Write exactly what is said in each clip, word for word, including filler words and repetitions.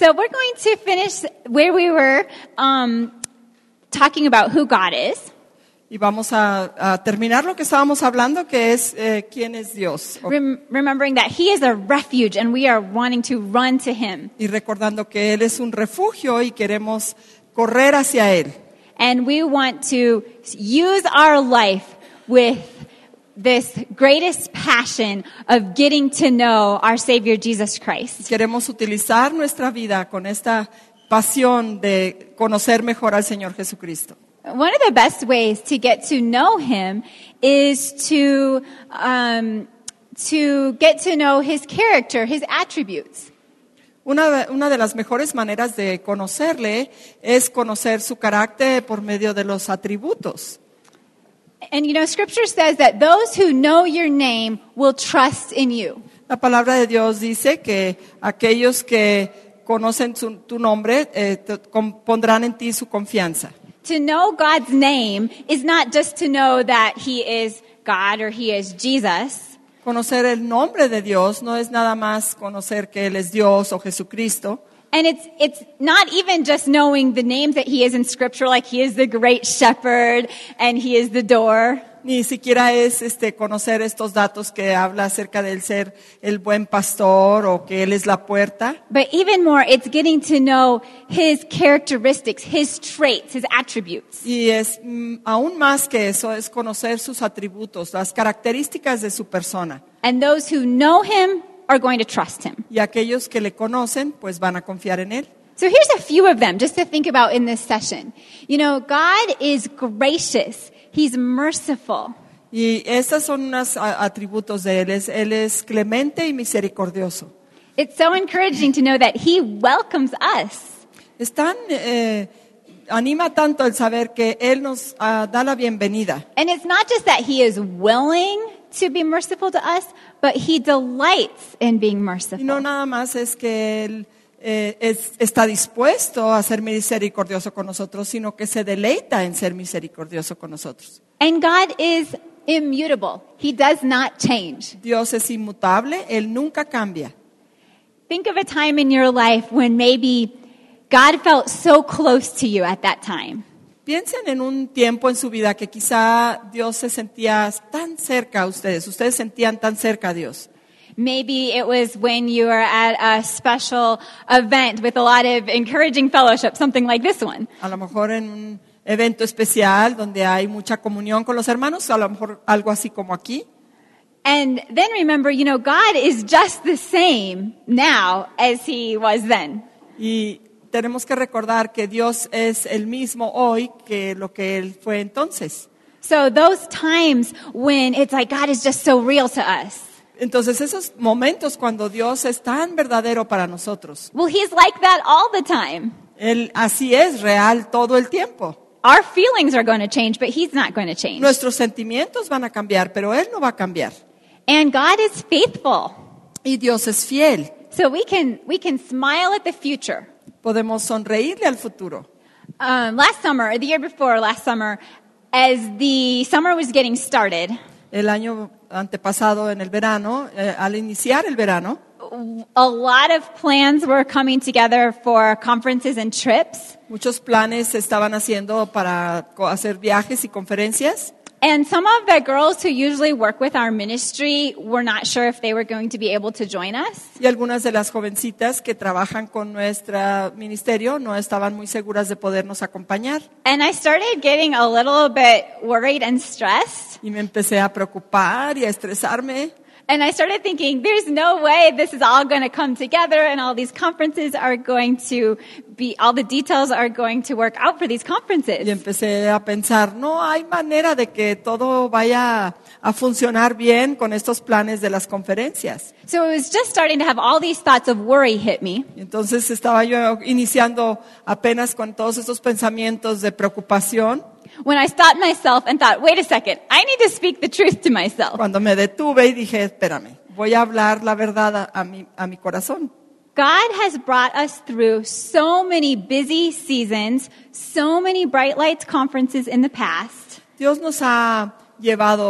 So we're going to finish where we were um, talking about who God is. Y vamos a, a terminar lo que estábamos hablando, que es eh, quién es Dios. Rem- remembering that He is a refuge and we are wanting to run to Him. Y recordando que Él es un refugio y queremos correr hacia Él. And we want to use our life with this greatest passion of getting to know our Savior Jesus Christ. Queremos utilizar nuestra vida con esta pasión de conocer mejor al Señor Jesucristo. One of the best ways to get to know Him is to um, to get to know His character, His attributes. Una, una de las mejores maneras de conocerle es conocer su carácter por medio de los atributos. And you know, Scripture says that those who know your name will trust in you. La palabra de Dios dice que aquellos que conocen su, tu nombre eh, te, con, pondrán en ti su confianza. To know God's name is not just to know that He is God or He is Jesus. Conocer el nombre de Dios no es nada más conocer que Él es Dios o Jesucristo. And it's it's not even just knowing the names that He is in Scripture, like He is the great shepherd and He is the door. Ni siquiera es este conocer estos datos que habla acerca del ser el buen pastor o que Él es la puerta. But even more, it's getting to know His characteristics, His traits, His attributes. Y es mm, aún más que eso, es conocer sus atributos, las características de su persona. And those who know Him are going to trust Him. Y aquellos que le conocen, pues van a confiar en Él. So here's a few of them just to think about in this session. You know, God is gracious. He's merciful. Y estos son unos a- atributos de Él. Es- Él es clemente y misericordioso. It's so encouraging to know that He welcomes us. Es tan, eh, anima tanto el saber que Él nos ah, da la bienvenida. And it's not just that He is willing to be merciful to us, but He delights in being Y merciful. no nada más es que Él eh, es- está dispuesto a ser misericordioso con nosotros, sino que se deleita en ser misericordioso con nosotros. And God is immutable. He does not change. Dios es inmutable, Él nunca cambia. Think of a time in your life when maybe God felt so close to you at that time. Piensen en un tiempo en su vida que quizá Dios se sentía tan cerca a ustedes, ustedes sentían tan cerca a Dios. Maybe it was when you were at a special event with a lot of encouraging fellowship, something like this one. A lo mejor en un evento especial donde hay mucha comunión con los hermanos, a lo mejor algo así como aquí. And then remember, you know, God is just the same now as He was then. Y tenemos que recordar que Dios es el mismo hoy que lo que Él fue entonces. So those times when it's like God is just so real to us. Entonces esos momentos cuando Dios es tan verdadero para nosotros, Well, He's like that all the time. Él así es real todo el tiempo. Our feelings are going to change, but He's not going to change. Nuestros sentimientos van a cambiar, pero Él no va a cambiar. And God is faithful. Y Dios es fiel. So we can we can smile at the future. Podemos sonreírle al futuro. Um, last summer, or the year before last summer, as the summer was getting started, El año antepasado, en el verano, eh, al iniciar el verano, a lot of plans were coming together for conferences and trips. muchos planes se estaban haciendo para co- hacer viajes y conferencias. And some of the girls who usually work with our ministry were not sure if they were going to be able to join us. Y algunas de las jovencitas que trabajan con nuestro ministerio no estaban muy seguras de podernos acompañar. And I started getting a little bit worried and stressed. Y me empecé a preocupar y a estresarme. And I started thinking, there's no way this is all going to come together and all these conferences are going to be, all the details are going to work out for these Y conferences. empecé a pensar, no hay manera de que todo vaya a funcionar bien con estos planes de las conferencias. So it was just starting to have all these thoughts of worry hit me. Y entonces estaba yo iniciando apenas con todos estos pensamientos de preocupación, When I stopped myself and thought, wait a second, I need to speak the truth to myself. cuando me detuve y dije, espérame, voy a hablar la verdad a, a mi, a mi corazón. God has brought us through so many busy seasons, so many Bright Lights conferences in the past. Dios nos ha llevado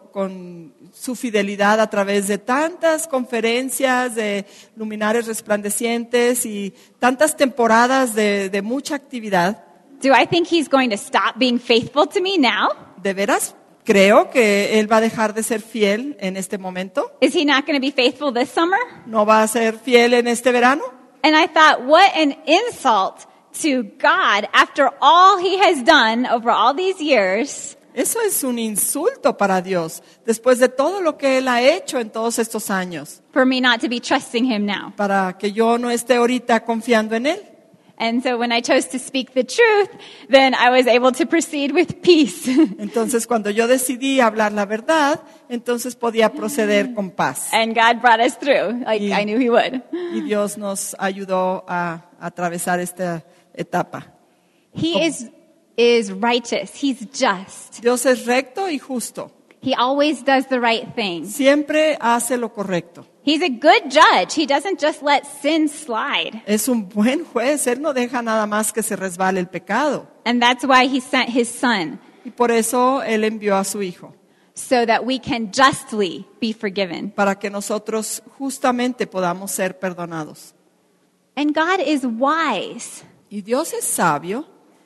con su fidelidad a través de tantas conferencias de luminares resplandecientes y tantas temporadas de, de mucha actividad. Do I think he's going to stop being faithful to me now? ¿De veras creo que él va a dejar de ser fiel en este momento? Is he not going to be faithful this summer? ¿No va a ser fiel en este verano? And I thought, what an insult to God after all he has done over all these years. Eso es un insulto para Dios, después de todo lo que Él ha hecho en todos estos años, For me not to be trusting him now. para que yo no esté ahorita confiando en Él. And so when I chose to speak the truth, then I was able to proceed with peace. Entonces, cuando yo decidí hablar la verdad, entonces podía proceder con paz. And God brought us through, like Yeah. I knew he would. Y Dios nos ayudó a, a atravesar esta etapa. He is, is righteous. He's just. Dios es recto y justo. He always does the right thing. Siempre hace lo correcto. He's a good judge. He doesn't just let sin slide. Es un buen juez. Él no deja nada más que se resbale el pecado. And that's why he sent his son, Y por eso Él envió a su Hijo, so that we can justly be forgiven. para que nosotros justamente podamos ser perdonados. And God is wise. Y Dios es sabio.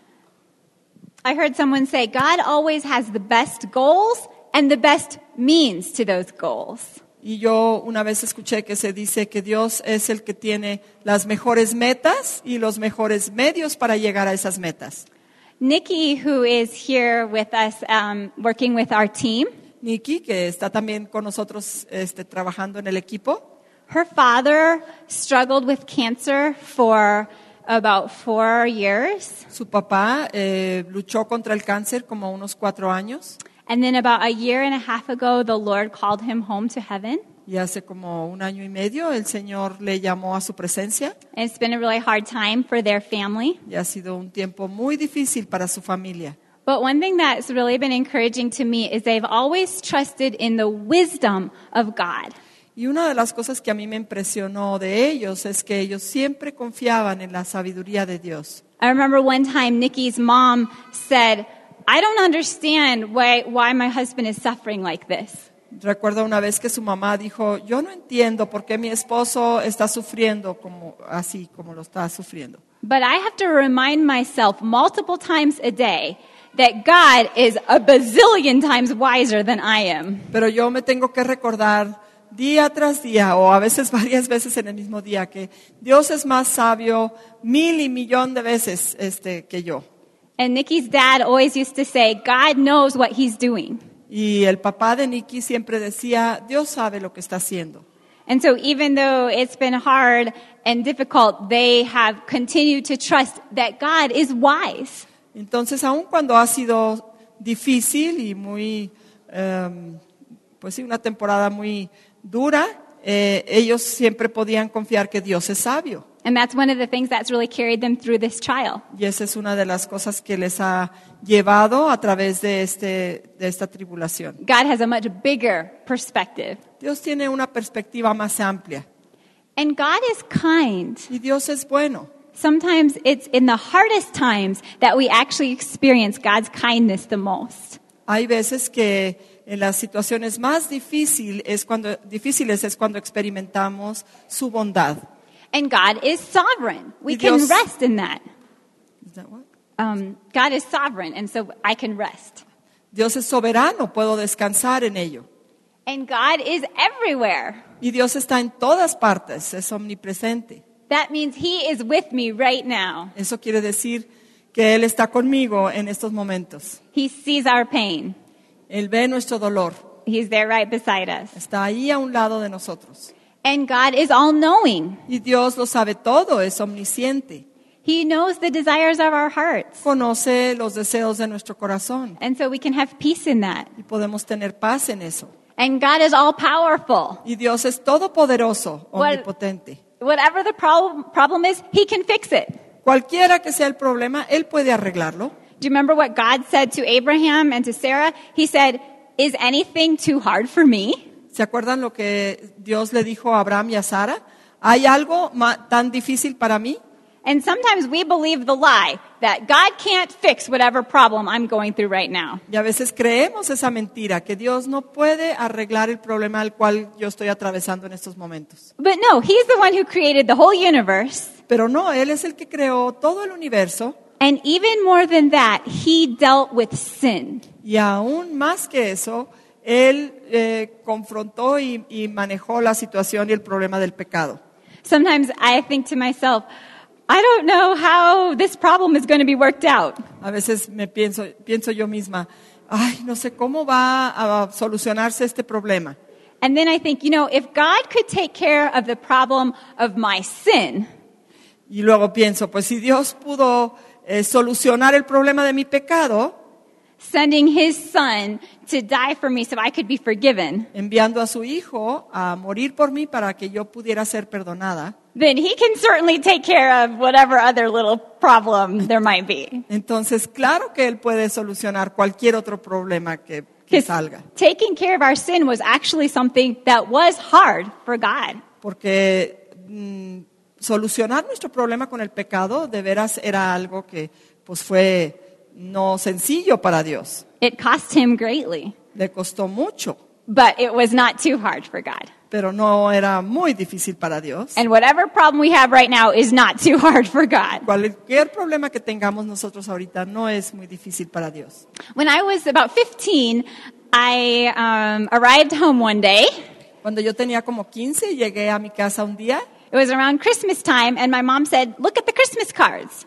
I heard someone say, God always has the best goals and the best means to those goals. Y yo una vez escuché que se dice que Dios es el que tiene las mejores metas y los mejores medios para llegar a esas metas. Nikki, who is here with us, um, working with our team, Nikki, que está también con nosotros este, trabajando en el equipo, her father struggled with cancer for about four years. su papá eh, luchó contra el cáncer como unos cuatro años And then about a year and a half ago, the Lord called him home to heaven. y hace como un año y medio el Señor le llamó a su presencia And it's been a really hard time for their family. y ha sido un tiempo muy difícil para su familia. But one thing that's really been encouraging to me is they've always trusted in the wisdom of God. Y una de las cosas que a mí me impresionó de ellos es que ellos siempre confiaban en la sabiduría de Dios. I remember one time Nikki's mom said, I don't understand why, why my husband is suffering like this. Recuerdo una vez que su mamá dijo, yo no entiendo por qué mi esposo está sufriendo como, así como lo está sufriendo. But I have to remind myself multiple times a day that God is a bazillion times wiser than I am. Pero yo me tengo que recordar día tras día, o a veces varias veces en el mismo día, que Dios es más sabio mil y millón de veces este, que yo. And Nikki's dad always used to say, God knows what he's doing. Y el papá de Nikki siempre decía, Dios sabe lo que está haciendo. And so even though it's been hard and difficult, they have continued to trust that God is wise. Entonces, aun cuando ha sido difícil y muy, um, pues sí, una temporada muy dura, eh, ellos siempre podían confiar que Dios es sabio. And that's one of the things that's really carried them through this trial. Y esa es una de las cosas que les ha llevado a través de, este, de esta tribulación. God has a much bigger perspective. Dios tiene una perspectiva más amplia And God is kind. y Dios es bueno. Sometimes it's in the hardest times that we actually experience God's kindness the most. Hay veces que en las situaciones más difícil es cuando, difíciles es cuando experimentamos su bondad. And God is sovereign. We Y can Dios- rest in that. Is that what? Um, God is sovereign, and so I can rest. Dios es soberano, puedo descansar en ello. And God is everywhere. Y Dios está en todas partes, es omnipresente. That means He is with me right now. Eso quiere decir que Él está conmigo en estos momentos. He sees our pain. Él ve nuestro dolor, He's there right beside us. está ahí a un lado de nosotros. And God is all knowing. Y Dios lo sabe todo, es omnisciente. He knows the desires of our hearts. Conoce los deseos de nuestro corazón And so we can have peace in that. y podemos tener paz en eso. And God is all powerful. Y Dios es todopoderoso, Well- omnipotente. Whatever the problem, problem is, He can fix it. Cualquiera que sea el problema, Él puede arreglarlo. Do you remember what God said to Abraham and to Sarah? He said, is anything too hard for me? ¿Se acuerdan lo que Dios le dijo a Abraham y a Sara? ¿Hay algo ma- tan difícil para mí? And sometimes we believe the lie that God can't fix whatever problem I'm going through right now. Y a veces creemos esa mentira, que Dios no puede arreglar el problema al cual yo estoy atravesando en estos momentos. But no, He's the one who created the whole universe. Pero no, Él es el que creó todo el universo. And even more than that, He dealt with sin. Y aún más que eso, Él eh, confrontó y, y manejó la situación y el problema del pecado. Sometimes I think to myself, I don't know how this problem is going to be worked out. A veces me pienso, pienso yo misma, ay, no sé cómo va a solucionarse este problema. And then I think, you know, if God could take care of the problem of my sin, Y luego pienso, pues si Dios pudo eh, solucionar el problema de mi pecado, sending His Son to die for me so I could be forgiven, enviando a su Hijo a morir por mí para que yo pudiera ser perdonada, then He can certainly take care of whatever other little problem there might be. entonces claro que Él puede solucionar cualquier otro problema que, que Because salga. taking care of our sin was actually something that was hard for God. Porque mm, solucionar nuestro problema con el pecado de veras era algo que pues fue no sencillo para Dios. It cost Him greatly, Le costó mucho, but it was not too hard for God. pero no era muy difícil para Dios. And whatever problem we have right now is not too hard for God. Cualquier problema que tengamos nosotros ahorita no es muy difícil para Dios. When I was about fifteen, I um, arrived home one day. Cuando yo tenía como quince, llegué a mi casa un día It was around Christmas time, and my mom said, "Look at the Christmas cards."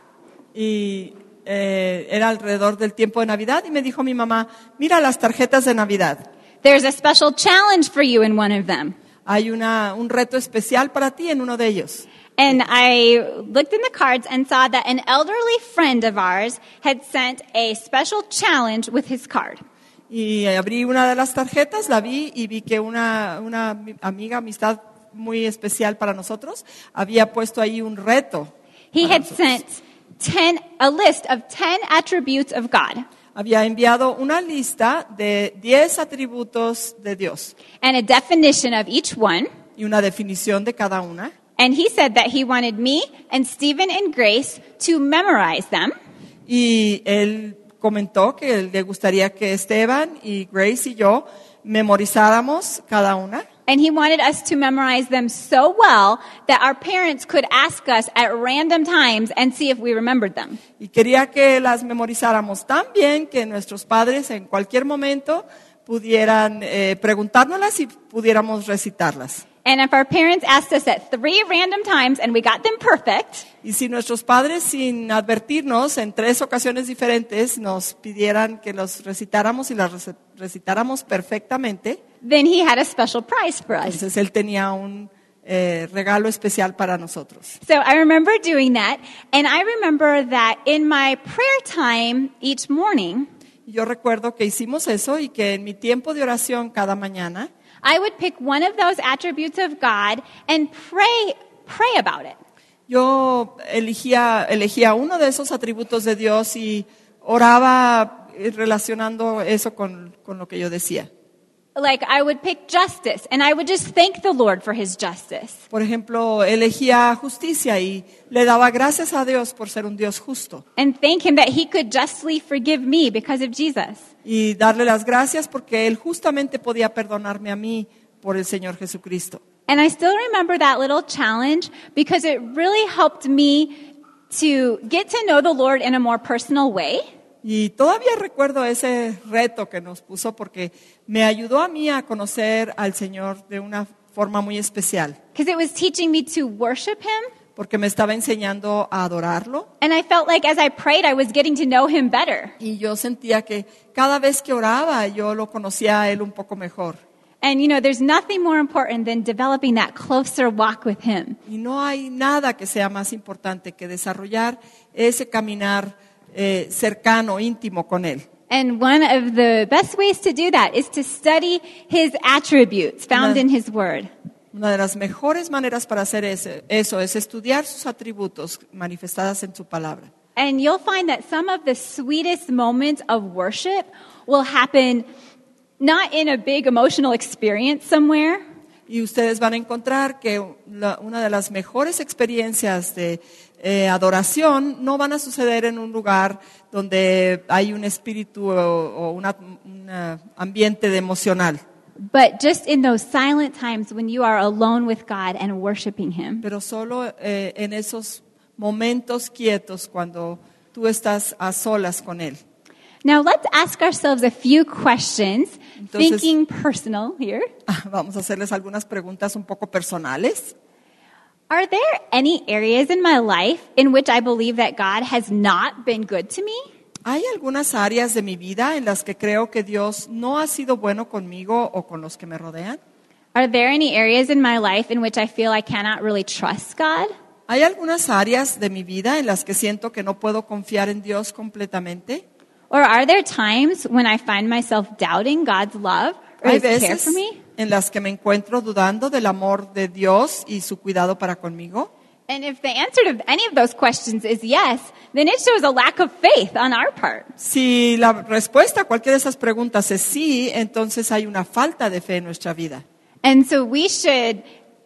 y eh, era alrededor del tiempo de Navidad y me dijo mi mamá, mira las tarjetas de Navidad. There's a special challenge for you in one of them. Hay una, un reto especial para ti en uno de ellos. And I looked in the cards and saw that an elderly friend of ours had sent a special challenge with his card. Y abrí una de las tarjetas, la vi y vi que una, una amiga, amistad muy especial para nosotros, había puesto ahí un reto. He para had nosotros. sent ten, a list of ten attributes of God Había enviado una lista de diez atributos de Dios and a definition of each one. y una definición de cada una. And he said that he wanted me and Stephen and Grace to memorize them. Y él comentó que le gustaría que Esteban y Grace y yo memorizáramos cada una. And he wanted us to memorize them so well that our parents could ask us at random times and see if we remembered them. Y quería que las memorizáramos tan bien que nuestros padres en cualquier momento pudieran eh, preguntárnoslas y pudiéramos recitarlas. And if our parents asked us at three random times and we got them perfect, Y si nuestros padres, sin advertirnos, en tres ocasiones diferentes, nos pidieran que los recitáramos y las rece- recitáramos perfectamente, then he had a special prize for us. entonces él tenía un eh, regalo especial para nosotros. So I remember doing that, and I remember that in my prayer time each morning, Y yo recuerdo que hicimos eso y que en mi tiempo de oración cada mañana, I would pick one of those attributes of God and pray, pray about it. yo elegía, elegía uno de esos atributos de Dios y oraba eh, relacionando eso con, con lo que yo decía. Like I would pick justice, and I would just thank the Lord for His justice. Por ejemplo, elegía justicia y le daba gracias a Dios por ser un Dios justo. And thank Him that He could justly forgive me because of Jesus. Y darle las gracias porque Él justamente podía perdonarme a mí por el Señor Jesucristo. And I still remember that little challenge because it really helped me to get to know the Lord in a more personal way. Y todavía recuerdo ese reto que nos puso porque me ayudó a mí a conocer al Señor de una forma muy especial. Because it was teaching me to worship Him. Porque me estaba enseñando a adorarlo. And I felt like as I prayed, I was getting to know Him better. Y yo sentía que cada vez que oraba yo lo conocía a Él un poco mejor. And you know, there's nothing more important than developing that closer walk with Him. Y no hay nada que sea más importante que desarrollar ese caminar eh, cercano, íntimo con Él. And one of the best ways to do that is to study His attributes found Una- in His Word. Una de las mejores maneras para hacer ese- eso es estudiar sus atributos manifestadas en su palabra. And you'll find that some of the sweetest moments of worship will happen not in a big emotional experience somewhere, Y ustedes van a encontrar que la- una de las mejores experiencias de eh, adoración no van a suceder en un lugar donde hay un espíritu o, o una, un ambiente de emocional. But just in those silent times when you are alone with God and worshiping Him. Pero solo eh, en esos momentos quietos cuando tú estás a solas con Él. Now let's ask ourselves a few questions, Entonces- thinking personal here. Vamos a hacerles algunas preguntas un poco personales. Are there any areas in my life in which I believe that God has not been good to me? ¿Hay algunas áreas de mi vida en las que creo que Dios no ha sido bueno conmigo o con los que me rodean? Are there any areas in my life in which I feel I cannot really trust God? ¿Hay algunas áreas de mi vida en las que siento que no puedo confiar en Dios completamente? Or are there times when I find myself doubting God's love or ¿Hay His care veces for me? en las que me encuentro dudando del amor de Dios y su cuidado para conmigo? And if the answer to any of those questions is yes, then it shows a lack of faith on our part. Si la respuesta a cualquiera de esas preguntas es sí, entonces hay una falta de fe en nuestra vida. And so we should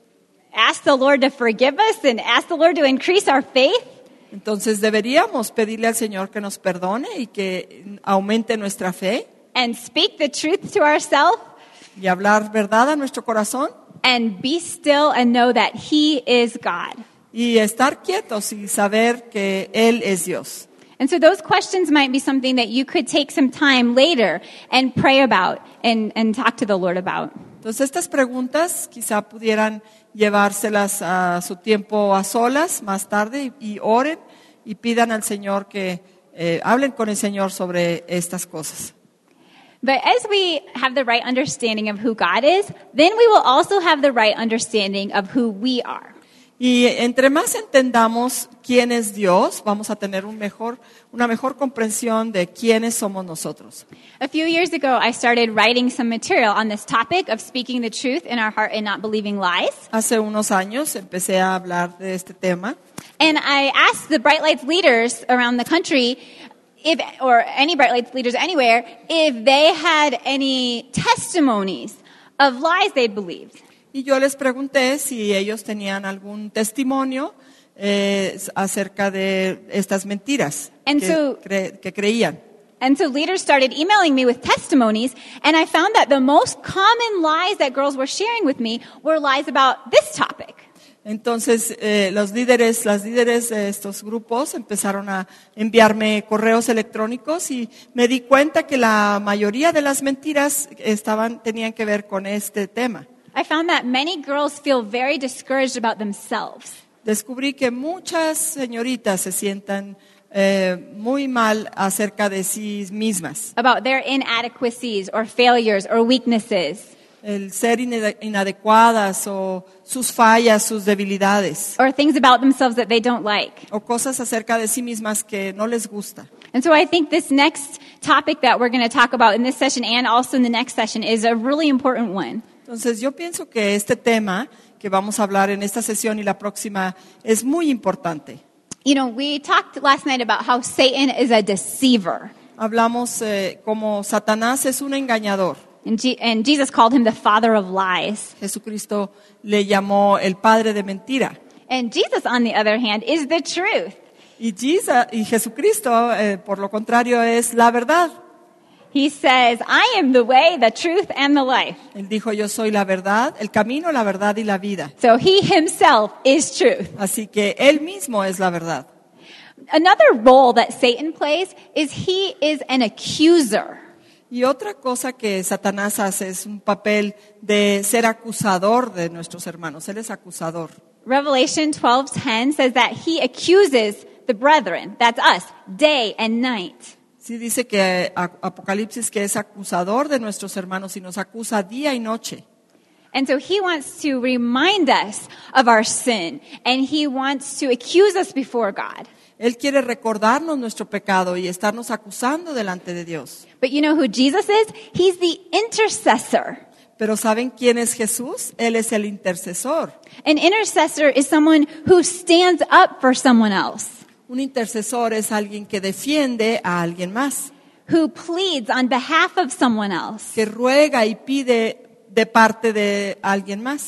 ask the Lord to forgive us and ask the Lord to increase our faith. Entonces deberíamos pedirle al Señor que nos perdone y que aumente nuestra fe And speak the truth to ourselves y hablar verdad a nuestro corazón and be still and know that He is God. y estar quietos y saber que Él es Dios. And so those questions might be something that you could take some time later and pray about and, and talk to the Lord about. Entonces estas preguntas quizá pudieran llevárselas a su tiempo a solas más tarde y, y oren y pidan al Señor que eh, hablen con el Señor sobre estas cosas. But as we have the right understanding of who God is, then we will also have the right understanding of who we are. Y entre más entendamos quién es Dios, vamos a tener un mejor, una mejor comprensión de quiénes somos nosotros. A few years ago, I started writing some material on this topic of speaking the truth in our heart and not believing lies. Hace unos años empecé a hablar de este tema And I asked the Bright Lights leaders around the country, if, or any Bright Lights leaders anywhere, if they had any testimonies of lies they'd believed. y yo les pregunté si ellos tenían algún testimonio eh, acerca de estas mentiras And que, so- cre- que creían. And so leaders started emailing me with testimonies, and I found that the most common lies that girls were sharing with me were lies about this topic. Entonces, eh, los líderes, las líderes de estos grupos empezaron a enviarme correos electrónicos y me di cuenta que la mayoría de las mentiras estaban, tenían que ver con este tema. I found that many girls feel very discouraged about themselves. Descubrí que muchas señoritas se sientan eh, muy mal acerca de sí mismas. About their inadequacies or failures or weaknesses, El ser inade- inadecuadas o sus fallas, sus debilidades or things about themselves that they don't like. o cosas acerca de sí mismas que no les gusta. And so I think this next topic that we're going to talk about in this session and also in the next session is a really important one. Entonces yo pienso que este tema que vamos a hablar en esta sesión y la próxima es muy importante. You know, we talked last night about how Satan is a deceiver. Hablamos eh, como Satanás es un engañador. And, G- and Jesus called him the father of lies. Jesucristo le llamó el padre de mentira. And Jesus, on the other hand, is the truth. Y, Jesus, y Jesucristo, eh, por lo contrario, es la verdad. He says, I am the way, the truth, and the life. Él dijo, yo soy la verdad, el camino, la verdad y la vida. So he himself is truth. Así que él mismo es la verdad. Another role that Satan plays is he is an accuser. Y otra cosa que Satanás hace es un papel de ser acusador de nuestros hermanos. Él es acusador. Revelation twelve ten says that he accuses the brethren, that's us, day and night. Sí dice que a- Apocalipsis que es acusador de nuestros hermanos y nos acusa día y noche. And so he wants to remind us of our sin, and he wants to accuse us before God. Él quiere recordarnos nuestro pecado y estarnos acusando delante de Dios. But you know who Jesus is? He's the intercessor. Pero ¿saben quién es Jesús? Él es el intercesor. An intercessor is someone who stands up for someone else, Un intercesor es alguien que defiende a alguien más, who pleads on behalf of someone else. que ruega y pide de parte de alguien más.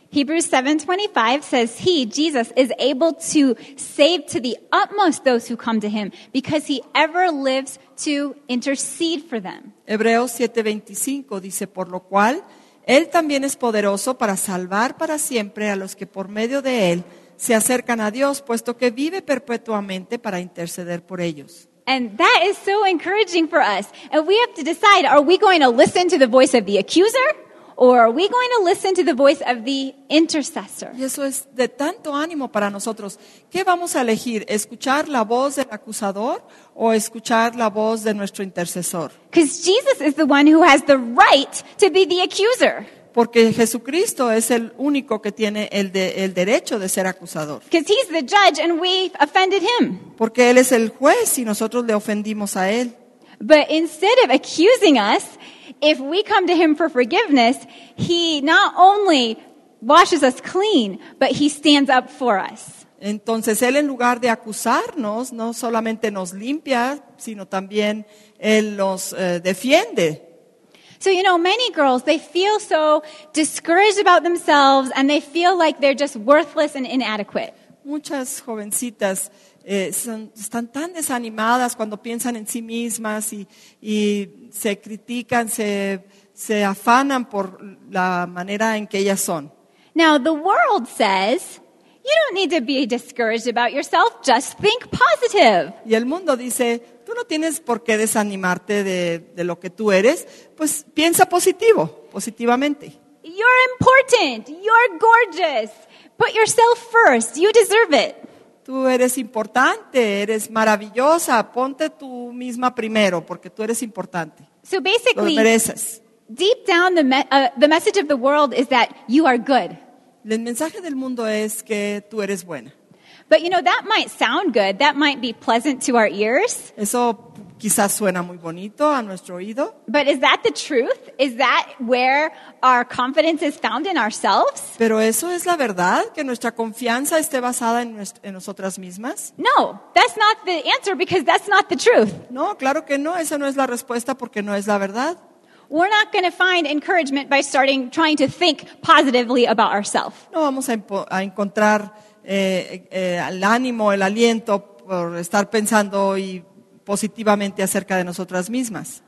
Hebrews seven twenty-five says he, Jesus, is able to save to the utmost those who come to him because he ever lives to intercede for them. Hebreos siete veinticinco dice, por lo cual, él también es poderoso para salvar para siempre a los que por medio de él se acercan a Dios, puesto que vive perpetuamente para interceder por ellos. And that is so encouraging for us. And we have to decide, are we going to listen to the voice of the accuser? Or are we going to listen to the voice of the intercessor? Y eso es de tanto ánimo para nosotros. ¿Qué vamos a elegir? ¿Escuchar la voz del acusador o escuchar la voz de nuestro intercesor? Because Jesus is the one who has the right to be the accuser. Porque Jesucristo es el único que tiene el, de, el derecho de ser acusador. Because he's the judge and we offended him. Porque Él es el juez y nosotros le ofendimos a Él. But instead of accusing us, if we come to him for forgiveness, he not only washes us clean, but he stands up for us. Entonces Él, en lugar de acusarnos, no solamente nos limpia, sino también Él nos eh, defiende. So, you know, many girls, they feel so discouraged about themselves and they feel like they're just worthless and inadequate. Muchas jovencitas eh, son, están tan desanimadas cuando piensan en sí mismas y, y se critican, se, se afanan por la manera en que ellas son. Now, the world says, you don't need to be discouraged about yourself, just think positive. Y el mundo dice, tú no tienes por qué desanimarte de, de lo que tú eres, pues piensa positivo, positivamente. You're important, you're gorgeous, put yourself first, you deserve it. Tú eres importante, eres maravillosa, ponte tú misma primero, porque tú eres importante. So Lo basically, mereces. deep down, the, me- uh, the message of the world is that you are good. El mensaje del mundo es que tú eres buena. But you know, that might sound good. That might be pleasant to our ears. Eso quizás suena muy bonito a nuestro oído, But is that the truth? Is that where our confidence is found in ourselves? pero eso es la verdad, que nuestra confianza esté basada en, nuestra- en nosotras mismas. No, that's not the answer because that's not the truth. No, claro que no, esa no es la respuesta porque no es la verdad. We're not going to find encouragement by starting trying to think positively about ourselves. No vamos a, empo- a encontrar eh, eh, el ánimo, el aliento por estar pensando y positivamente acerca de nosotras mismas.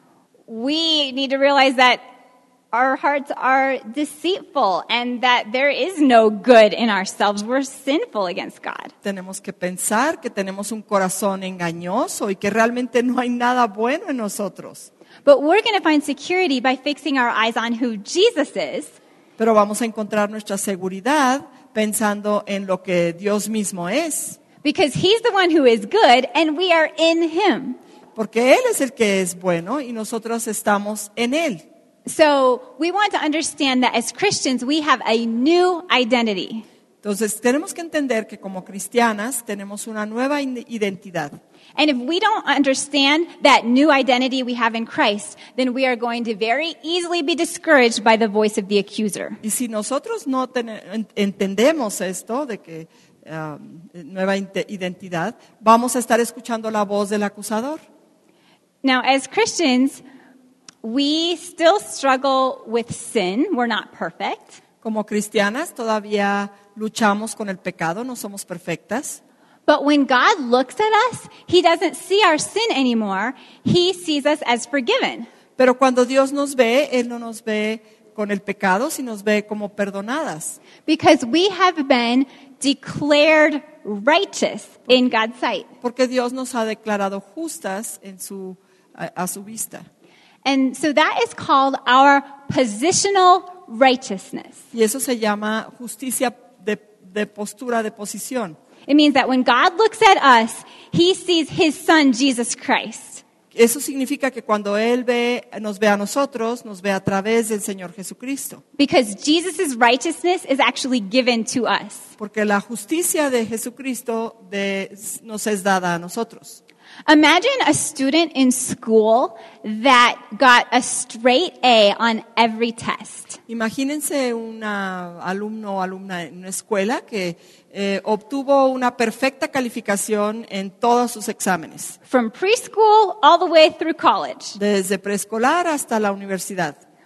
We need to realize that our hearts are deceitful and that there is no good in ourselves. We're sinful against God. Tenemos que pensar que tenemos un corazón engañoso y que realmente no hay nada bueno en nosotros. But we're going to find security by fixing our eyes on who Jesus is. Pero vamos a encontrar nuestra seguridad pensando en lo que Dios mismo es. Because he's the one who is good and we are in him. Porque Él es el que es bueno y nosotros estamos en Él. So we want to understand that as Christians, we have a new identity. Entonces tenemos que entender que como cristianas tenemos una nueva in- identidad. And if we don't understand that new identity we have in Christ, then we are going to very easily be discouraged by the voice of the accuser. Y si nosotros no ten- en- entendemos esto de que um, nueva inte- identidad, vamos a estar escuchando la voz del acusador. Now, as Christians, we still struggle with sin. We're not perfect. Como cristianas todavía luchamos con el pecado, no somos perfectas. But when God looks at us, he doesn't see our sin anymore. He sees us as forgiven. Pero cuando Dios nos ve, Él no nos ve con el pecado, sino nos ve como perdonadas. Because we have been declared righteous in God's sight. Porque Dios nos ha declarado justas en su, a, a su vista. And so that is called our positional righteousness. Y eso se llama justicia de, de postura, de posición. It means that when God looks at us, he sees his son, Jesus Christ. Eso significa que cuando Él ve, nos ve a nosotros, nos ve a través del Señor Jesucristo. Because Jesus' righteousness is actually given to us. Porque la justicia de Jesucristo de, nos es dada a nosotros. Imagine a student in school that got a straight A on every test. Imagínense un alumno o alumna en una escuela que eh, obtuvo una perfecta calificación en todos sus exámenes, From preschool all the way through college. desde preescolar hasta la universidad.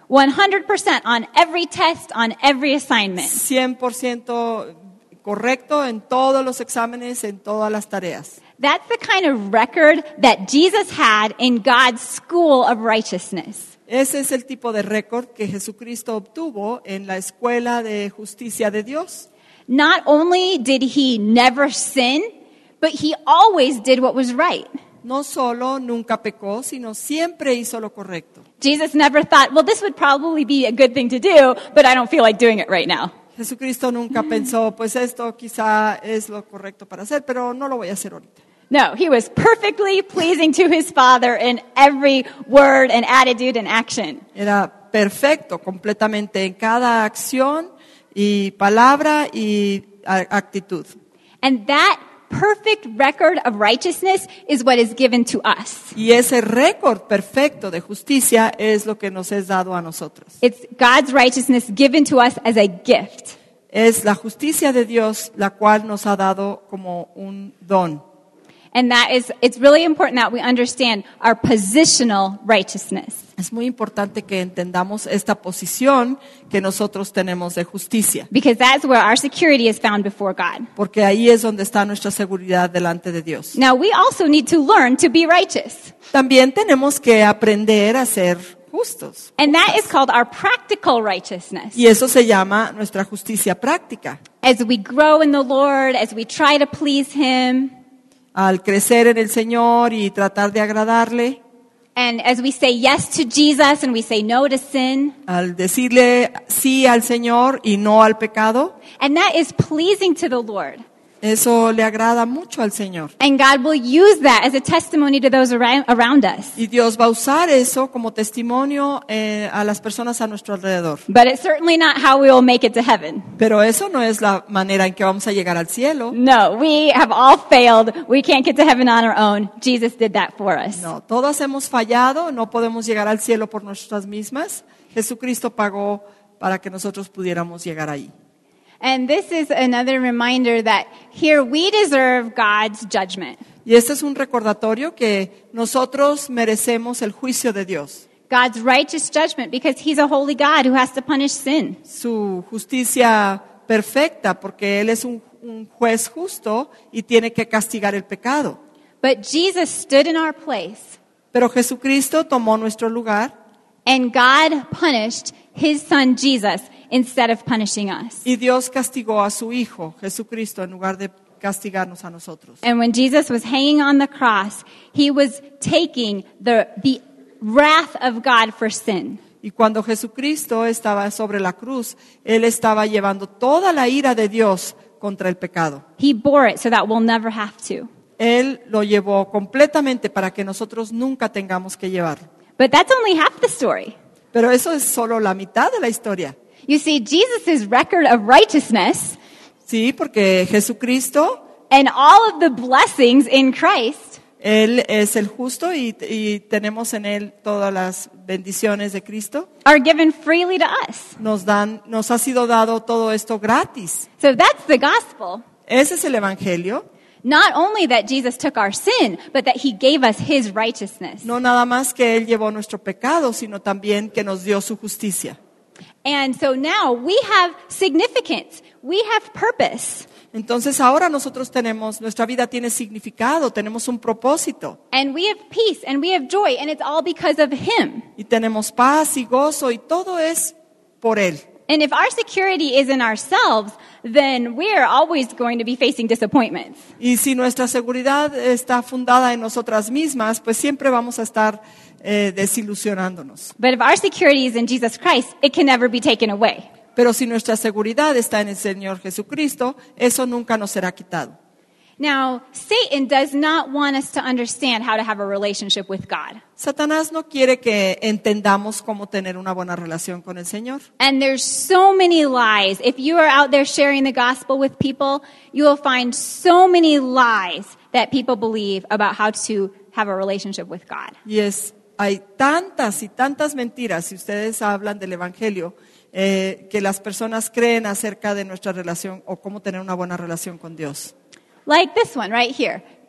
one hundred percent on every test, on every assignment. cien por ciento correcto en todos los exámenes, en todas las tareas. That's the kind of record that Jesus had in God's school of righteousness. Ese es el tipo de récord que Jesucristo obtuvo en la escuela de justicia de Dios. Not only did he never sin, but he always did what was right. No solo nunca pecó, sino siempre hizo lo correcto. Jesus never thought, well, this would probably be a good thing to do, but I don't feel like doing it right now. Jesucristo nunca pensó, pues esto quizá es lo correcto para hacer, pero no lo voy a hacer ahorita. No, he was perfectly pleasing to his Father in every word and attitude and action. Era perfecto completamente en cada acción y palabra y a- actitud. And that perfect record of righteousness is what is given to us. Y ese récord perfecto de justicia es lo que nos es dado a nosotros. It's God's righteousness given to us as a gift. Es la justicia de Dios la cual nos ha dado como un don. And that is, it's really important that we understand our positional righteousness. Es muy importante que entendamos esta posición que nosotros tenemos de justicia, Because that's where our security is found before God. porque ahí es donde está nuestra seguridad delante de Dios. Now, we also need to learn to be righteous. También tenemos que aprender a ser justos. And that is called our practical righteousness. Y eso se llama nuestra justicia práctica. As we grow in the Lord, as we try to please Him, Al crecer en el Señor y tratar de agradarle, and as we say yes to Jesus and we say no to sin, al decirle sí al Señor y no al pecado, and that is pleasing to the Lord. eso le agrada mucho al Señor. And God will use that as a testimony to those around, around us. Y Dios va a usar eso como testimonio eh, a las personas a nuestro alrededor. But it's certainly not how we will make it to heaven. Pero eso no es la manera en que vamos a llegar al cielo. No, we have all failed. We can't get to heaven on our own. Jesus did that for us. No, todas hemos fallado, no podemos llegar al cielo por nuestras mismas. Jesucristo pagó para que nosotros pudiéramos llegar ahí. And this is another reminder that here we deserve God's judgment. Y este es un recordatorio que nosotros merecemos el juicio de Dios, God's righteous judgment because He's a holy God who has to punish sin. su justicia perfecta, porque Él es un, un juez justo y tiene que castigar el pecado. But Jesus stood in our place, Pero Jesucristo tomó nuestro lugar and God punished His Son Jesus instead of punishing us. y Dios castigó a su Hijo, Jesucristo, en lugar de castigarnos a nosotros. And when Jesus was hanging on the cross, He was taking the, the wrath of God for sin. Y cuando Jesucristo estaba sobre la cruz, Él estaba llevando toda la ira de Dios contra el pecado. He bore it so that we'll never have to. Él lo llevó completamente para que nosotros nunca tengamos que llevarlo. But that's only half the story. Pero eso es solo la mitad de la historia. You see, Jesus' record of righteousness Sí, porque Jesucristo, and all of the blessings in Christ Él es el justo y, y tenemos en Él todas las bendiciones de Cristo. are given freely to us. Nos dan, nos ha sido dado todo esto gratis. So that's the gospel. Ese es el Evangelio. Not only that Jesus took our sin, but that He gave us His righteousness. No nada más que Él llevó nuestro pecado, sino también que nos dio su justicia. And so now we have significance. We have purpose. Entonces ahora nosotros tenemos, nuestra vida tiene significado, tenemos un propósito. And we have peace and we have joy. And it's all because of Him. Y tenemos paz y gozo y todo es por Él. And if our security is in ourselves, then we're always going to be facing disappointments. Y si nuestra seguridad está fundada en nosotras mismas, pues siempre vamos a estar eh, desilusionándonos. But if our security is in Jesus Christ, it can never be taken away. Pero si nuestra seguridad está en el Señor Jesucristo, eso nunca nos será quitado. Now, Satan does not want us to understand how to have a relationship with God. Satanás no quiere que entendamos cómo tener una buena relación con el Señor. And there's so many lies. If you are out there sharing the gospel with people, you will find so many lies that people believe about how to have a relationship with God. Y es, hay tantas y tantas mentiras, si ustedes hablan del Evangelio, eh, que las personas creen acerca de nuestra relación o cómo tener una buena relación con Dios. Like this one right here.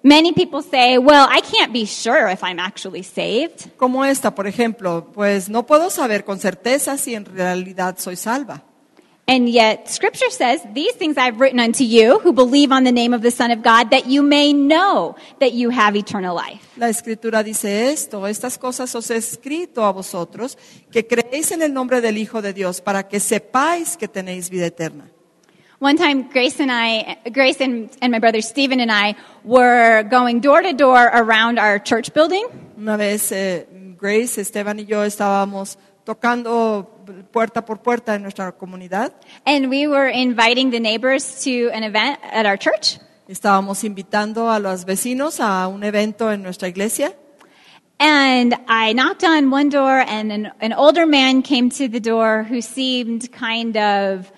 Many people say, well, I can't be sure if I'm actually saved. Como esta, por ejemplo, pues no puedo saber con certeza si en realidad soy salva. And yet, Scripture says, these things I've written unto you who believe on the name of the Son of God, that you may know that you have eternal life. La Escritura dice esto: estas cosas os he escrito a vosotros, que creéis en el nombre del Hijo de Dios, para que sepáis que tenéis vida eterna. One time, Grace and I, Grace and, and my brother Stephen and I were going door to door around our church building. Una vez eh, Grace, Esteban y yo estábamos tocando puerta por puerta en nuestra comunidad. And we were inviting the neighbors to an event at our church. Estábamos invitando a los vecinos a un evento en nuestra iglesia. And I knocked on one door, and an, an older man came to the door who seemed kind of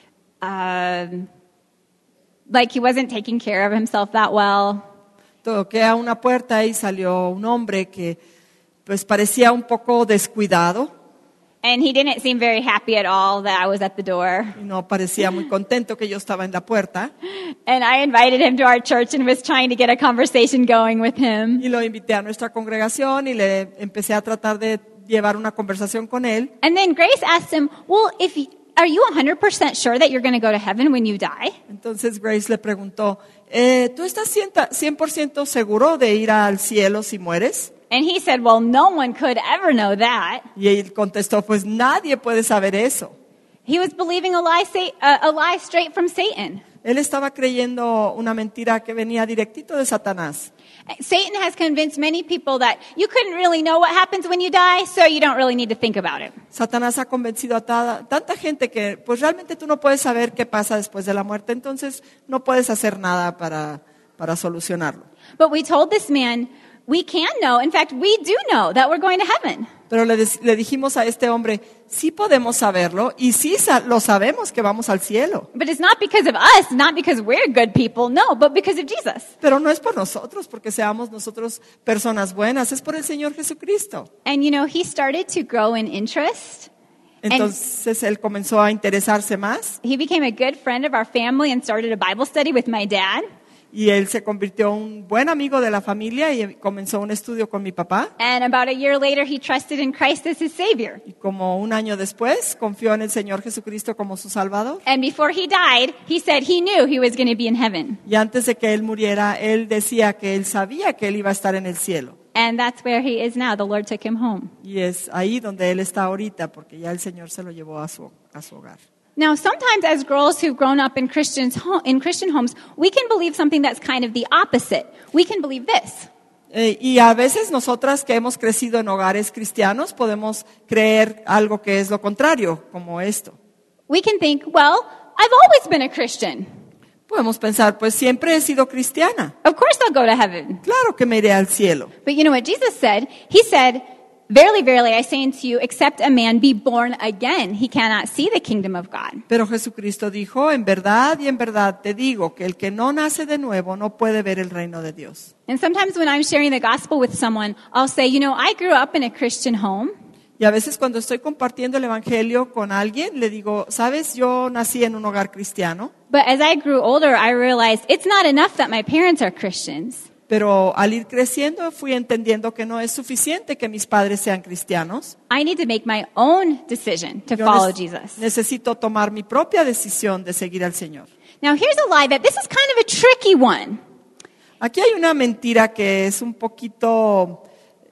um, like he wasn't taking care of himself that well. Toqué a una puerta y salió un hombre que pues parecía un poco descuidado. And he didn't seem very happy at all that I was at the door. Y no parecía muy contento que yo estaba en la puerta. And I invited him to our church and was trying to get a conversation going with him. Y lo invité a nuestra congregación y le empecé a tratar de llevar una conversación con él. And then Grace asked him, well, if you, are you one hundred percent sure that you're going to go to heaven when you die? Entonces Grace le preguntó, eh, ¿tú estás cien por ciento seguro de ir al cielo si mueres? And he said, well, no one could ever know that. Y él contestó, pues nadie puede saber eso. He was believing a lie, a lie straight from Satan. Él estaba creyendo una mentira que venía directito de Satanás. Satan has convinced many people that you couldn't really know what happens when you die, so you don't really need to think about it. Satanás ha convencido a ta- tanta gente que pues realmente tú no puedes saber qué pasa después de la muerte, entonces no puedes hacer nada para, para solucionarlo. But we told this man, we can know, in fact, we do know that we're going to heaven. Pero le, des- le dijimos a este hombre, sí podemos saberlo y sí sa- lo sabemos que vamos al cielo. But it's not because of us, not because we're good people, no, but because of Jesus. Pero no es por nosotros, porque seamos nosotros personas buenas, es por el Señor Jesucristo. And you know, he started to grow in interest. Entonces él comenzó a interesarse más He became a good friend of our family and started a Bible study with my dad. y él se convirtió en un buen amigo de la familia y comenzó un estudio con mi papá. And about a year later, he trusted in Christ as his Savior. Y como un año después confió en el Señor Jesucristo como su Salvador. And before he died, he said he knew he was going to be in heaven. Y antes de que él muriera, él decía que él sabía que él iba a estar en el cielo. And that's where he is now. The Lord took him home. Y es ahí donde él está ahorita, porque ya el Señor se lo llevó a su, a su hogar. Now, sometimes as girls who've grown up in Christians ho- in Christian homes, we can believe something that's kind of the opposite. We can believe this. Eh, y a veces nosotras que hemos crecido en hogares cristianos podemos creer algo que es lo contrario, como esto. We can think, well, I've always been a Christian. Podemos pensar, pues siempre he sido cristiana. Of course I'll go to heaven. Claro que me iré al cielo. But you know what Jesus said? He said, verily, verily, I say unto you, except a man be born again, he cannot see the kingdom of God. Pero Jesucristo dijo, en verdad y en verdad te digo que el que no nace de nuevo no puede ver el reino de Dios. And sometimes when I'm sharing the gospel with someone, I'll say, you know, I grew up in a Christian home. Y a veces cuando estoy compartiendo el evangelio con alguien, le digo, sabes, yo nací en un hogar cristiano, But as I grew older, I realized it's not enough that my parents are Christians. pero al ir creciendo fui entendiendo que no es suficiente que mis padres sean cristianos. I need to make my own decision to Yo follow nes- Jesus. necesito tomar mi propia decisión de seguir al Señor. Now here's a lie that this is kind of a tricky one. Aquí hay una mentira que es un poquito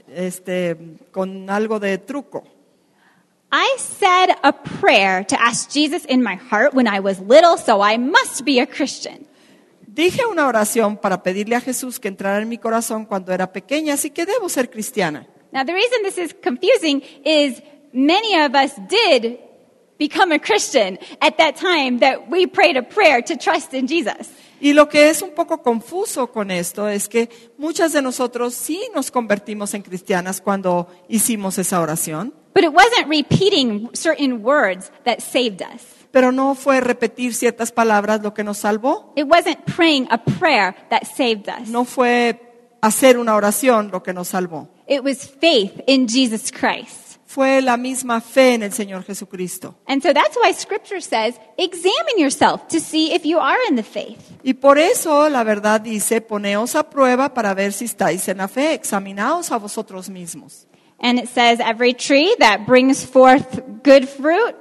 este, con algo de truco. I said a prayer to ask Jesus in my heart when I was little, so I must be a Christian. Dije una oración para pedirle a Jesús que entrara en mi corazón cuando era pequeña, así que debo ser cristiana. Now the reason this is confusing is many of us did become a Christian at that time that we prayed a prayer to trust in Jesus. Y lo que es un poco confuso con esto es que muchas de nosotros sí nos convertimos en cristianas cuando hicimos esa oración, But it wasn't repeating certain words that saved us. pero no fue repetir ciertas palabras lo que nos salvó, It wasn't praying a prayer that saved us. no fue hacer una oración lo que nos salvó. It was faith in Jesus Christ. fue la misma fe en el Señor Jesucristo. And so that's why Scripture says, examine yourself to see if you are in the faith. Y por eso la verdad dice, poneos a prueba para ver si estáis en la fe, examinaos a vosotros mismos. And it says, every tree that brings forth good fruit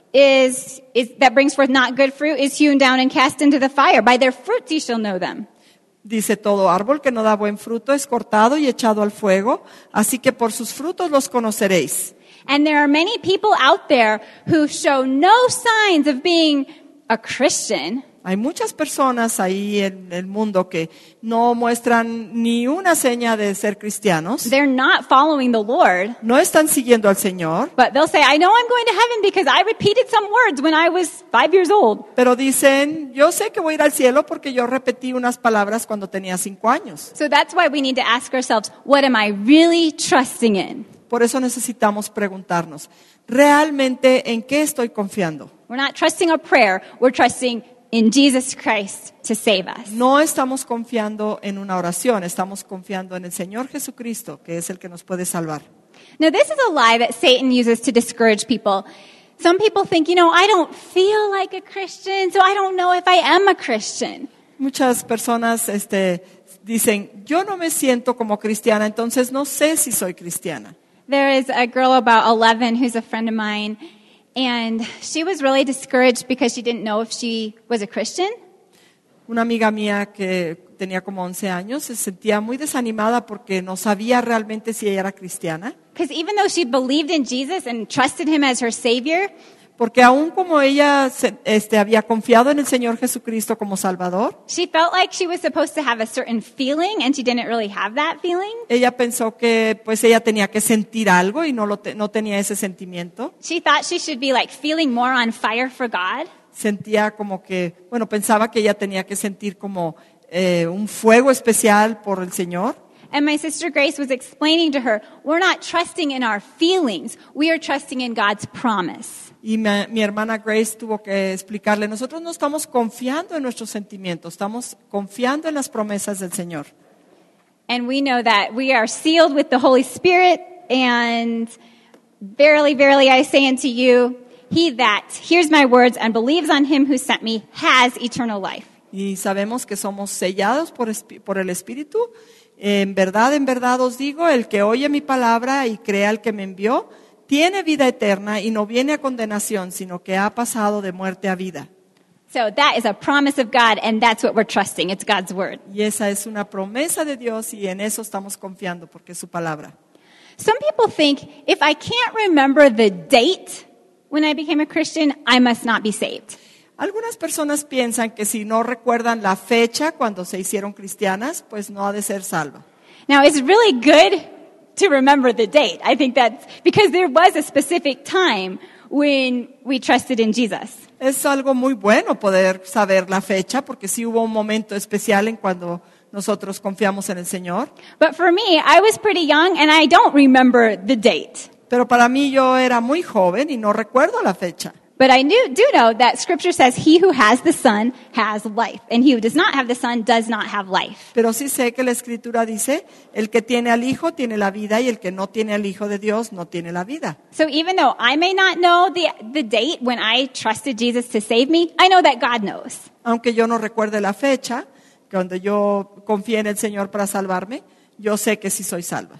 is, is that brings forth not good fruit is hewn down and cast into the fire. By their fruits ye shall know them. Dice, todo árbol que no da buen fruto es cortado y echado al fuego, así que por sus frutos los conoceréis. And there are many people out there who show no signs of being a Christian. Hay muchas personas ahí en el mundo que no muestran ni una seña de ser cristianos, They're not following the Lord, no están siguiendo al Señor, but they'll say, I know I'm going to heaven because I repeated some words when I was five years old. pero dicen, yo sé que voy a ir al cielo porque yo repetí unas palabras cuando tenía cinco años. So that's why we need to ask ourselves, what am I really trusting in? Por eso necesitamos preguntarnos, ¿realmente en qué estoy confiando? We're not trusting a prayer, we're trusting in Jesus Christ to save us. No estamos confiando en una oración, estamos confiando en el Señor Jesucristo, que es el que nos puede salvar. Now, this is a lie that Satan uses to discourage people. Some people think, you know, I don't feel like a Christian, so I don't know if I am a Christian. Muchas personas este, dicen, yo no me siento como cristiana, entonces no sé si soy cristiana. There is a girl about eleven who's a friend of mine, and she was really discouraged because she didn't know if she was a Christian. Una amiga mía que tenía como once años se sentía muy desanimada porque no sabía realmente si ella era cristiana. Because even though she believed in Jesus and trusted him as her Savior, Porque aún como ella se- este, había confiado en el Señor Jesucristo como Salvador, she felt like she was supposed to have a certain feeling, and she didn't really have that feeling. ella pensó que pues ella tenía que sentir algo y no, lo te- no tenía ese sentimiento. She thought she should be like feeling more on fire for God. Sentía como que, bueno, pensaba que ella tenía que sentir como eh, un fuego especial por el Señor. And my sister Grace was explaining to her, we're not trusting in our feelings, we are trusting in God's promise. Y mi, mi hermana Grace tuvo que explicarle, nosotros no estamos confiando en nuestros sentimientos, estamos confiando en las promesas del Señor. And we know that we are sealed with the Holy Spirit, and verily, verily, I say unto you, he that hears my words and believes on him who sent me has eternal life. Y sabemos que somos sellados por, espi- por el Espíritu. En verdad, en verdad os digo, el que oye mi palabra y crea al que me envió, tiene vida eterna y no viene a condenación, sino que ha pasado de muerte a vida. So that is a promise of God, and that's what we're trusting. It's God's word. Y esa es una promesa de Dios y en eso estamos confiando porque es su palabra. Some people think if I can't remember the date when I became a Christian, I must not be saved. Algunas personas piensan que si no recuerdan la fecha cuando se hicieron cristianas, pues no ha de ser salva. Now, it's really good to remember the date. I think that's because there was a specific time when we trusted in Jesus. Es algo muy bueno poder saber la fecha porque sí hubo un momento especial en cuando nosotros confiamos en el Señor. But for me, I was pretty young and I don't remember the date. Pero para mí yo era muy joven y no recuerdo la fecha. But I knew, do know that Scripture says he who has the Son has life, and he who does not have the Son does not have life. Pero sí sé que la Escritura dice, el que tiene al Hijo tiene la vida y el que no tiene al Hijo de Dios no tiene la vida. So even though I may not know the, the date when I trusted Jesus to save me, I know that God knows. Aunque yo no recuerde la fecha, cuando yo confié en el Señor para salvarme, yo sé que sí soy salva.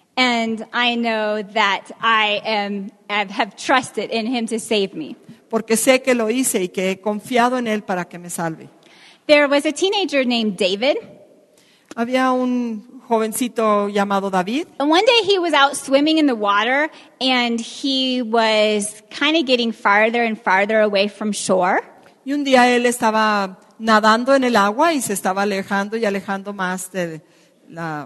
And I know that I am, have trusted in him to save me. Porque sé que lo hice y que he confiado en Él para que me salve. There was a teenager named David. Había un jovencito llamado David. And one day he was out swimming in the water and he was kind of getting farther and farther away from shore. Y un día él estaba nadando en el agua y se estaba alejando y alejando más de la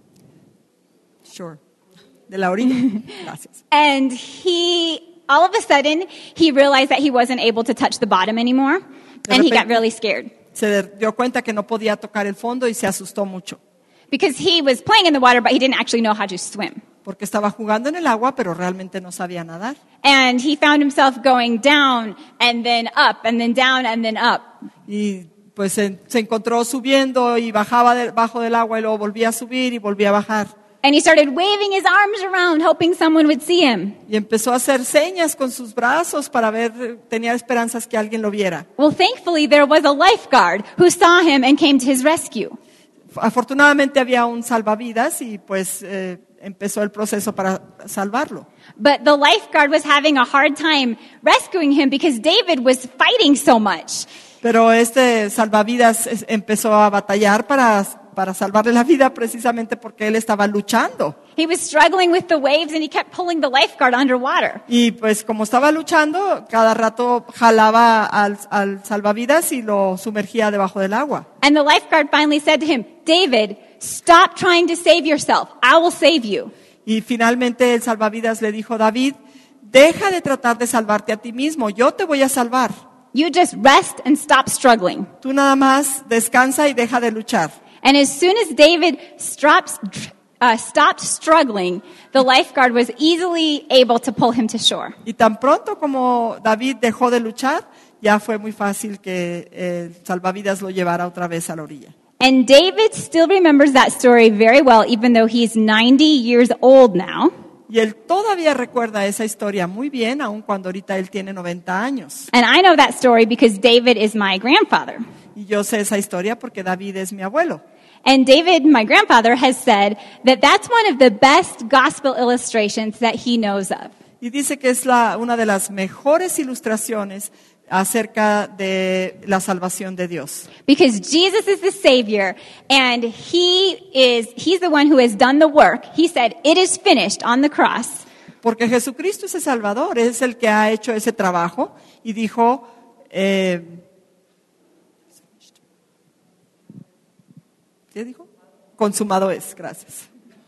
shore, de la orilla. Gracias. And he, all of a sudden, he realized that he wasn't able to touch the bottom anymore. And he got really scared. Se dio cuenta que no podía tocar el fondo y se asustó mucho. Because he was playing in the water, but he didn't actually know how to swim. Porque estaba jugando en el agua, pero realmente no sabía nadar. And he found himself going down and then up and then down and then up. Y pues se, se encontró subiendo y bajaba debajo del agua y luego volvía a subir y volvía a bajar. And he started waving his arms around, hoping someone would see him. Y empezó a hacer señas con sus brazos para ver, tenía esperanzas que alguien lo viera. Well, thankfully, there was a lifeguard who saw him and came to his rescue. Afortunadamente había un salvavidas y pues eh, empezó el proceso para salvarlo. But the lifeguard was having a hard time rescuing him because David was fighting so much. Pero este salvavidas es- empezó a batallar para, para salvarle la vida precisamente porque él estaba luchando. He was struggling with the waves and he kept pulling the lifeguard underwater. Y pues como estaba luchando, cada rato jalaba al, al salvavidas y lo sumergía debajo del agua. And the lifeguard finally said to him, David, stop trying to save yourself. I will save you. Y finalmente el salvavidas le dijo, David, deja de tratar de salvarte a ti mismo, yo te voy a salvar. You just rest and stop struggling. Tú nada más descansa y deja de luchar. And as soon as David stopped, uh, stopped struggling, the lifeguard was easily able to pull him to shore. Y tan pronto como David dejó de luchar, ya fue muy fácil que el salvavidas lo llevara otra vez a la orilla. And David still remembers that story very well, even though he's ninety years old now. Y él todavía recuerda esa historia muy bien, aun cuando ahorita él tiene noventa años. And I know that story because David is my grandfather. Y yo sé esa historia porque David es mi abuelo. And David, my grandfather, has said that that's one of the best gospel illustrations that he knows of. Y dice que es la, una de las mejores ilustraciones acerca de la salvación de Dios. Because Jesus is the Savior, and He is, He's the one who has done the work. He said, it is finished on the cross. Porque Jesucristo es el Salvador, es el que ha hecho ese trabajo y dijo, eh, ¿qué dijo? Consumado es, gracias.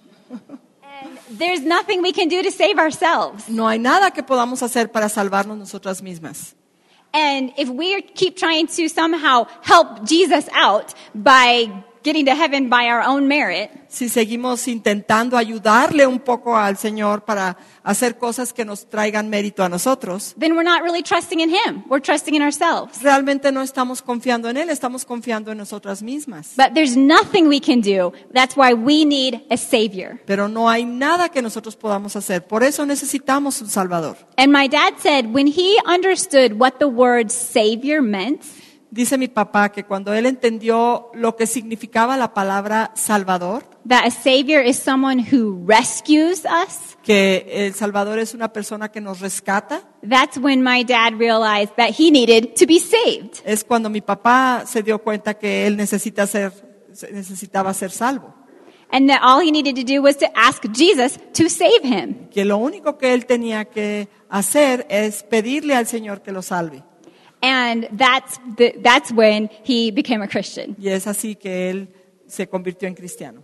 And there's nothing we can do to save ourselves. No hay nada que podamos hacer para salvarnos nosotras mismas. And if we keep trying to somehow help Jesus out by getting to heaven by our own merit, Si seguimos intentando ayudarle un poco al Señor para hacer cosas que nos traigan mérito a nosotros, then we're not really trusting in Him. We're trusting in ourselves. realmente no estamos confiando en Él, estamos confiando en nosotras mismas. But there's nothing we can do. That's why we need a Savior. Pero no hay nada que nosotros podamos hacer. Por eso necesitamos un Salvador. And my dad said when he understood what the word Savior meant, Dice mi papá que cuando él entendió lo que significaba la palabra Salvador, that a Savior is someone who rescues us, que el Salvador es una persona que nos rescata, that's when my dad realized that he needed to be saved. es cuando mi papá se dio cuenta que él necesita ser, necesitaba ser salvo. And that all he needed to do was to ask Jesus to save him. Que lo único que él tenía que hacer es pedirle al Señor que lo salve. And that's, the, that's when he became a Christian. Y es así que él se convirtió en cristiano.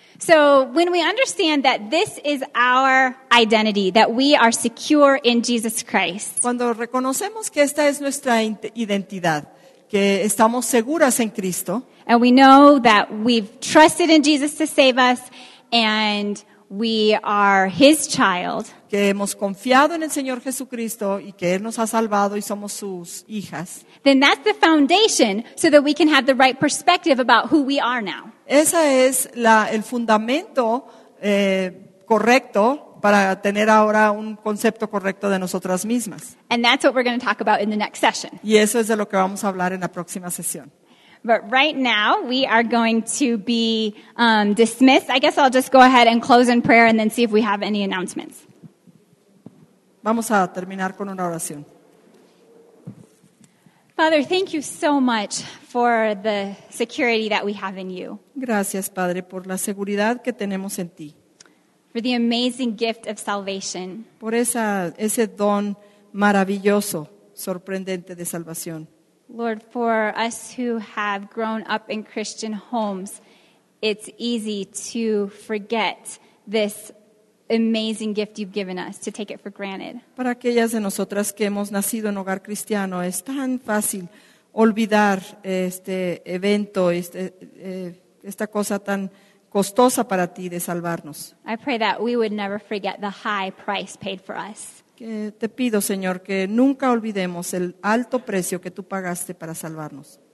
So when we understand that this is our identity, that we are secure in Jesus Christ, Cuando reconocemos que esta es nuestra int- identidad, que estamos seguras en Cristo, and we know that we've trusted in Jesus to save us, and we are His child, que hemos confiado en el Señor Jesucristo y que Él nos ha salvado y somos sus hijas, then that's the foundation so that we can have the right perspective about who we are now. ese es la, el fundamento eh, correcto para tener ahora un concepto correcto de nosotras mismas. And that's what we're going to talk about in the next session. Y eso es de lo que vamos a hablar en la próxima sesión. But right now, we are going to be um, dismissed. I guess I'll just go ahead and close in prayer and then see if we have any announcements. Vamos a terminar con una oración. Father, thank you so much for the security that we have in you, Gracias, Padre, por la seguridad que tenemos en ti, for the amazing gift of salvation. por esa, ese don maravilloso, sorprendente de salvación. Lord, for us who have grown up in Christian homes, it's easy to forget this amazing gift you've given us, to take it for granted. Para aquellas de nosotras que hemos nacido en hogar cristiano, es tan fácil olvidar este evento, este, eh, esta cosa tan costosa para ti de salvarnos. I pray that we would never forget the high price paid for us. Que te pido, Señor, que nunca olvidemos el alto precio que tú pagaste para salvarnos.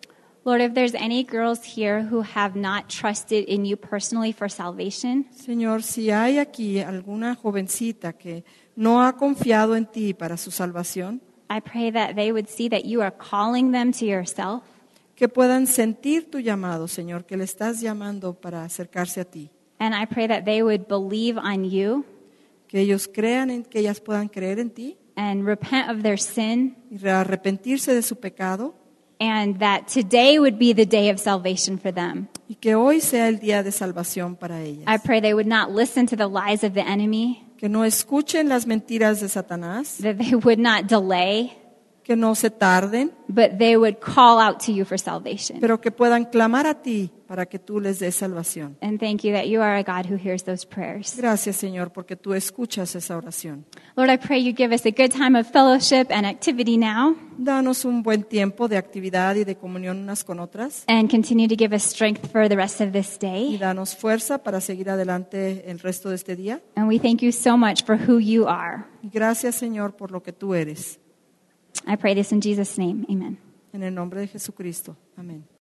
Lord, if there's any girls here who have not trusted in you personally for salvation, Señor, si hay aquí alguna jovencita que no ha confiado en ti para su salvación, I pray that they would see that you are calling them to yourself, que puedan sentir tu llamado, Señor, que le estás llamando para acercarse a ti. and I pray that they would believe on you Que ellos crean, en, que ellas puedan creer en ti and repent of their sin, y arrepentirse de su pecado, and that today would be the day of salvation for them. y que hoy sea el día de salvación para ellas. I pray they would not listen to the lies of the enemy, Que no escuchen las mentiras de Satanás, that they would not delay, que no se tarden, but they would call out to you for salvation. pero que puedan clamar a ti para que tú les des salvación. And thank you that you are a God who hears those prayers. Gracias, Señor, porque tú escuchas esa oración. Lord, I pray you give us a good time of fellowship and activity now, Danos un buen tiempo de actividad y de comunión unas con otras, and continue to give us strength for the rest of this y day. danos fuerza para seguir adelante el resto de este día. And we thank you so much for who you are. Y gracias, Señor, por lo que tú eres. I pray this in Jesus' name. Amen. En el nombre de Jesucristo. Amén.